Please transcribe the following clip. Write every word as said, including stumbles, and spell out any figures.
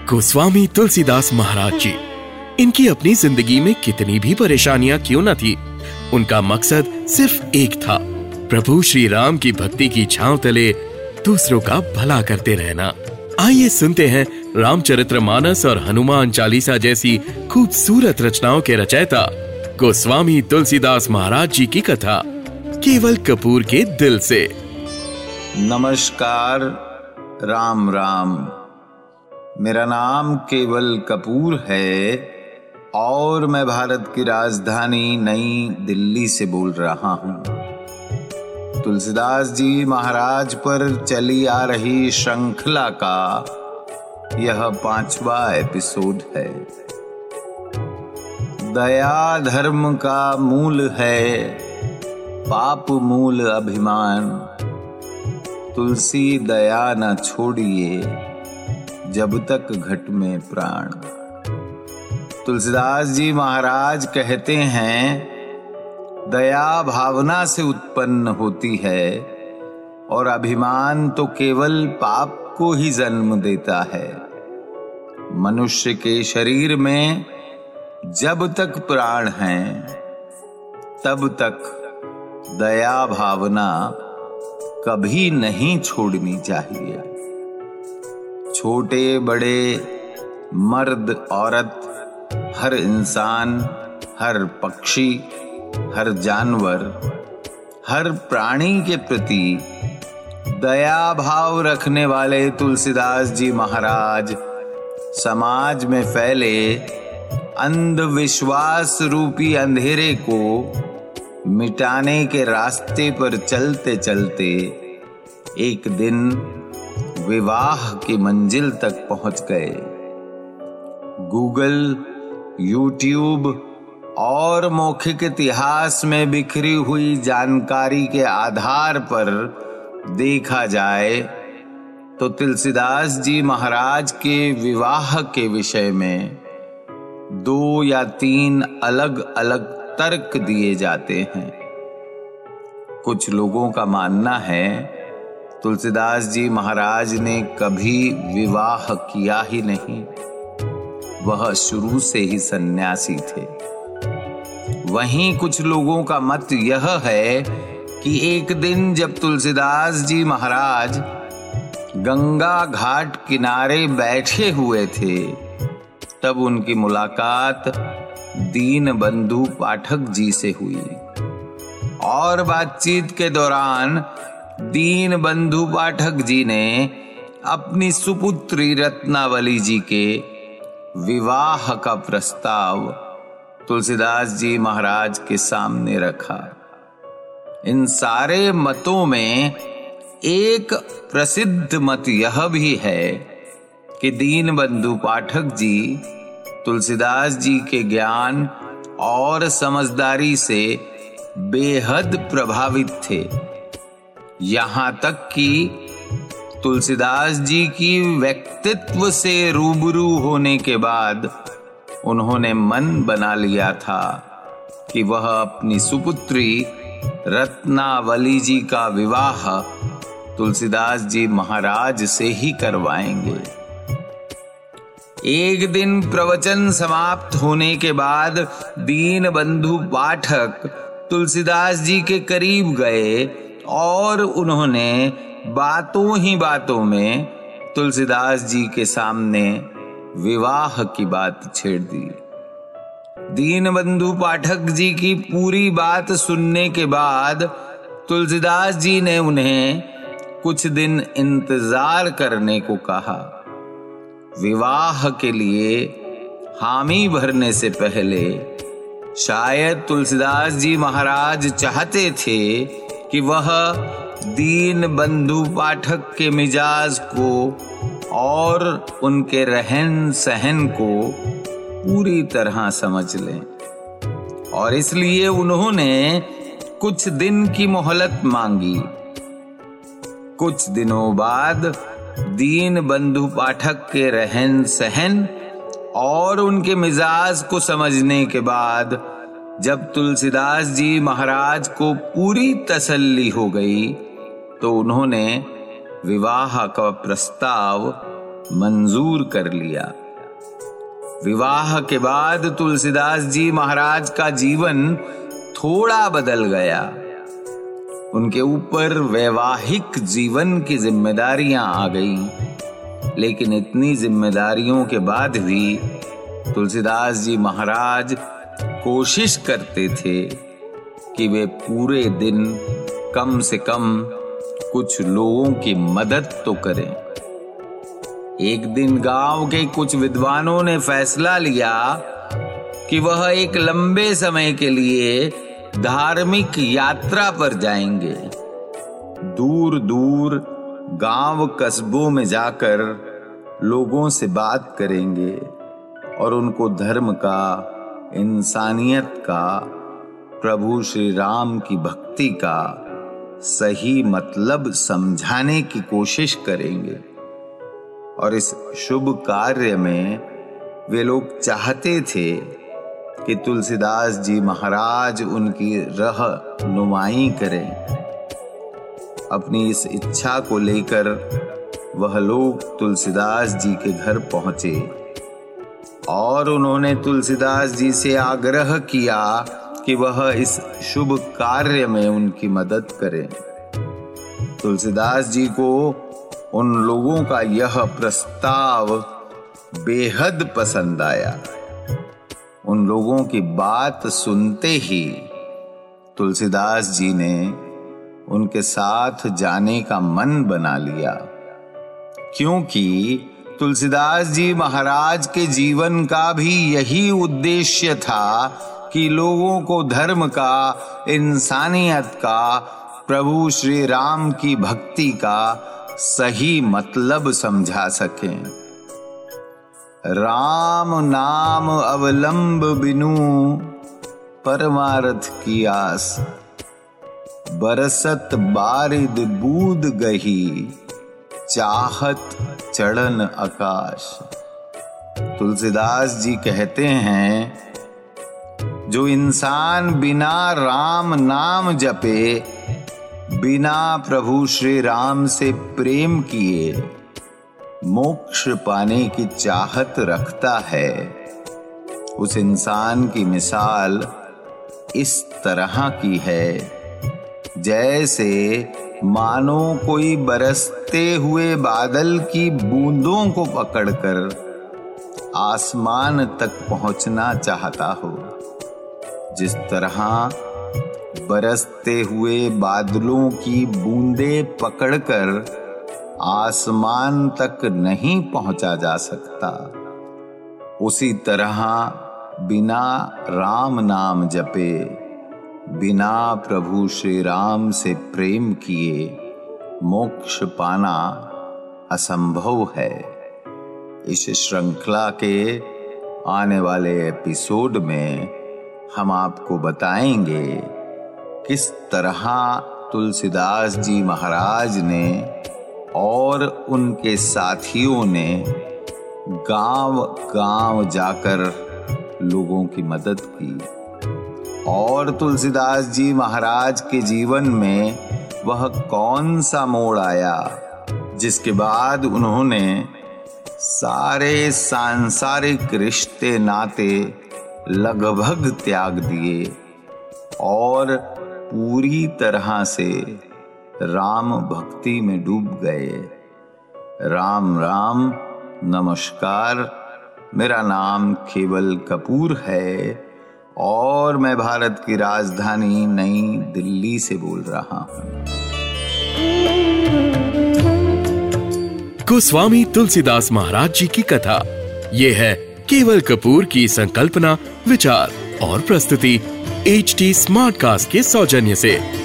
गोस्वामी तुलसीदास महाराज जी, इनकी अपनी जिंदगी में कितनी भी परेशानियां क्यों न थी, उनका मकसद सिर्फ एक था, प्रभु श्री राम की भक्ति की छांव तले दूसरों का भला करते रहना। आइए सुनते हैं रामचरितमानस और हनुमान चालीसा जैसी खूबसूरत रचनाओं के रचयिता गोस्वामी तुलसीदास महाराज जी की कथा केवल कपूर के दिल से। नमस्कार, राम राम। मेरा नाम केवल कपूर है और मैं भारत की राजधानी नई दिल्ली से बोल रहा हूँ। तुलसीदास जी महाराज पर चली आ रही श्रृंखला का यह पांचवा एपिसोड है। दया धर्म का मूल है, पाप मूल अभिमान। तुलसी दया न छोड़िए जब तक घट में प्राण। तुलसीदास जी महाराज कहते हैं, दया भावना से उत्पन्न होती है और अभिमान तो केवल पाप को ही जन्म देता है। मनुष्य के शरीर में जब तक प्राण हैं, तब तक दया भावना कभी नहीं छोड़नी चाहिए। छोटे बड़े, मर्द औरत, हर इंसान, हर पक्षी, हर जानवर, हर प्राणी के प्रति दया भाव रखने वाले तुलसीदास जी महाराज समाज में फैले अंधविश्वास रूपी अंधेरे को मिटाने के रास्ते पर चलते चलते एक दिन विवाह की मंजिल तक पहुंच गए। गूगल, यूट्यूब और मौखिक इतिहास में बिखरी हुई जानकारी के आधार पर देखा जाए तो तुलसीदास जी महाराज के विवाह के विषय में दो या तीन अलग अलग तर्क दिए जाते हैं। कुछ लोगों का मानना है तुलसीदास जी महाराज ने कभी विवाह किया ही नहीं, वह शुरू से ही सन्यासी थे। वहीं कुछ लोगों का मत यह है कि एक दिन जब तुलसीदास जी महाराज गंगा घाट किनारे बैठे हुए थे, तब उनकी मुलाकात दीन बंधु पाठक जी से हुई और बातचीत के दौरान दीन बंधु पाठक जी ने अपनी सुपुत्री रत्नावली जी के विवाह का प्रस्ताव तुलसीदास जी महाराज के सामने रखा। इन सारे मतों में एक प्रसिद्ध मत यह भी है कि दीन बंधु पाठक जी तुलसीदास जी के ज्ञान और समझदारी से बेहद प्रभावित थे। यहाँ तक कि तुलसीदास जी की व्यक्तित्व से रूबरू होने के बाद उन्होंने मन बना लिया था कि वह अपनी सुपुत्री रत्नावली जी का विवाह तुलसीदास जी महाराज से ही करवाएंगे। एक दिन प्रवचन समाप्त होने के बाद दीन बंधु पाठक तुलसीदास जी के करीब गए और उन्होंने बातों ही बातों में तुलसीदास जी के सामने विवाह की बात छेड़ दी। दीन बंधु पाठक जी की पूरी बात सुनने के बाद तुलसीदास जी ने उन्हें कुछ दिन इंतजार करने को कहा। विवाह के लिए हामी भरने से पहले शायद तुलसीदास जी महाराज चाहते थे कि वह दीन बंधु पाठक के मिजाज को और उनके रहन सहन को पूरी तरह समझ लें, और इसलिए उन्होंने कुछ दिन की मोहलत मांगी। कुछ दिनों बाद दीन बंधु पाठक के रहन सहन और उनके मिजाज को समझने के बाद जब तुलसीदास जी महाराज को पूरी तसल्ली हो गई तो उन्होंने विवाह का प्रस्ताव मंजूर कर लिया। विवाह के बाद तुलसीदास जी महाराज का जीवन थोड़ा बदल गया। उनके ऊपर वैवाहिक जीवन की जिम्मेदारियां आ गईं, लेकिन इतनी जिम्मेदारियों के बाद भी तुलसीदास जी महाराज कोशिश करते थे कि वे पूरे दिन कम से कम कुछ लोगों की मदद तो करें। एक दिन गांव के कुछ विद्वानों ने फैसला लिया कि वह एक लंबे समय के लिए धार्मिक यात्रा पर जाएंगे। दूर दूर गांव कस्बों में जाकर लोगों से बात करेंगे और उनको धर्म का, इंसानियत का, प्रभु श्री राम की भक्ति का सही मतलब समझाने की कोशिश करेंगे। और इस शुभ कार्य में वे लोग चाहते थे कि तुलसीदास जी महाराज उनकी रहनुमाई करें। अपनी इस इच्छा को लेकर वह लोग तुलसीदास जी के घर पहुंचे और उन्होंने तुलसीदास जी से आग्रह किया कि वह इस शुभ कार्य में उनकी मदद करें। तुलसीदास जी को उन लोगों का यह प्रस्ताव बेहद पसंद आया। उन लोगों की बात सुनते ही तुलसीदास जी ने उनके साथ जाने का मन बना लिया, क्योंकि तुलसीदास जी महाराज के जीवन का भी यही उद्देश्य था कि लोगों को धर्म का, इंसानियत का, प्रभु श्री राम की भक्ति का सही मतलब समझा सकें। राम नाम अवलंब बिनु परमार्थ की आस, बरसत बारिद बूद गही चाहत चढ़न आकाश। तुलसीदास जी कहते हैं, जो इंसान बिना राम नाम जपे, बिना प्रभु श्री राम से प्रेम किए मोक्ष पाने की चाहत रखता है, उस इंसान की मिसाल इस तरह की है जैसे मानो कोई बरसते हुए बादल की बूंदों को पकड़कर आसमान तक पहुंचना चाहता हो। जिस तरह बरसते हुए बादलों की बूंदें पकड़कर आसमान तक नहीं पहुंचा जा सकता, उसी तरह बिना राम नाम जपे, बिना प्रभु श्री राम से प्रेम किए मोक्ष पाना असंभव है। इस श्रृंखला के आने वाले एपिसोड में हम आपको बताएंगे किस तरह तुलसीदास जी महाराज ने और उनके साथियों ने गांव गांव जाकर लोगों की मदद की और तुलसीदास जी महाराज के जीवन में वह कौन सा मोड़ आया जिसके बाद उन्होंने सारे सांसारिक रिश्ते नाते लगभग त्याग दिए और पूरी तरह से राम भक्ति में डूब गए। राम राम, नमस्कार। मेरा नाम केवल कपूर है और मैं भारत की राजधानी नई दिल्ली से बोल रहा हूं। गोस्वामी तुलसीदास महाराज जी की कथा। ये है केवल कपूर की संकल्पना, विचार और प्रस्तुति एच टी स्मार्टकास्ट के सौजन्य से।